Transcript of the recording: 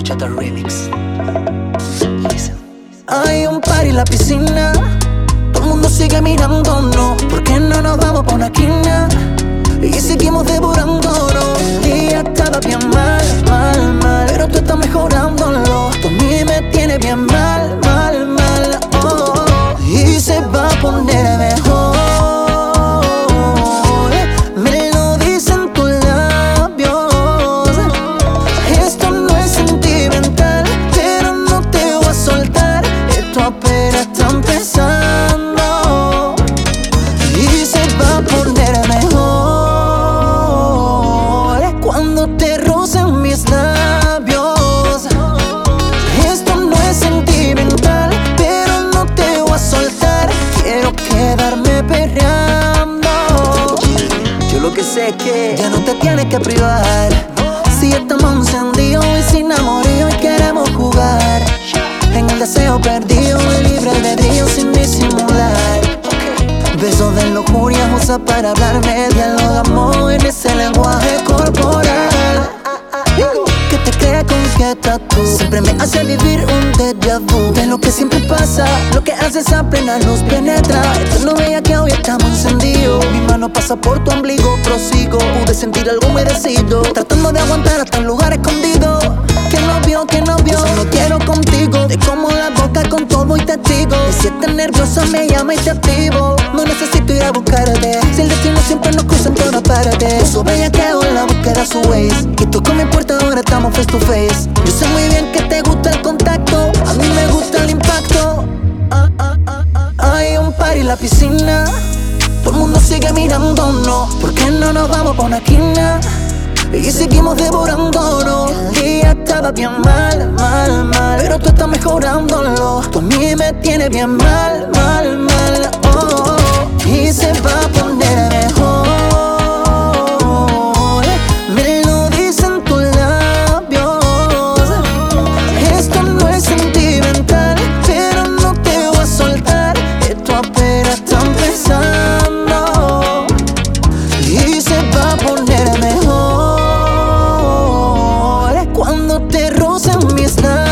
Bachata Remix. Listen. Hay un party en la piscina, todo el mundo sigue mirándonos. ¿Por qué no nos vamos pa' una esquina y seguimos devorándonos? El día estaba bien mal, mal, mal, pero tú estás mejorándolo. Tú a mí me tienes bien mal, mal, mal, oh. Y se va a poner mejor. Me lo dicen tus labios. Esto no es sentimental, pero no te voy a soltar. Esto apenas está empezando y se va a poner mejor cuando te rocen mis labios. Esto no es sentimental, pero no te voy a soltar. Quiero quedarme perreando. Yo lo que sé es que ya no te tienes que privar. Si estamos encendidos y sin amorío y queremos jugar en el deseo perdido, el libre albedrío sin disimular. Besos de lujuria usa para hablarme, dialogamos en ese lenguaje corporal. Que te crea conquieta tú, siempre me hace vivir un déjà vu de lo que siempre pasa, lo que haces a plena luz penetra. Esto no veía que hoy estamos encendidos. Mi mano pasa por tu ombligo, prosigo. Pude sentir algo humedecido, tratando de aguantar hasta un lugar escondido. Que no vio, solo quiero contigo. Te como la boca con todo y te digo. Y si estás nerviosa me llama y te activo. No necesito ir a buscarte, si el destino siempre nos cruza en todas partes. Eso bellaqueo en la búsqueda su ways. Y tú con mi puerta ahora estamos face to face. Yo sé muy bien que te gusta el contacto, a mí me gusta el impacto. Hay un party en la piscina, todo el mundo sigue mirándonos. ¿Por qué no nos vamos pa' una esquina y seguimos devorándonos? El día estaba bien mal, mal, mal, pero tú estás mejorándolo. Tú a mí me tienes bien mal, mal, mal, oh. Y se va a poner mejor. Me lo dicen tus labios. Esto no es sentimental, pero no te voy a soltar. Esto apenas está empezando y se va a poner mejor cuando te rocen mis labios.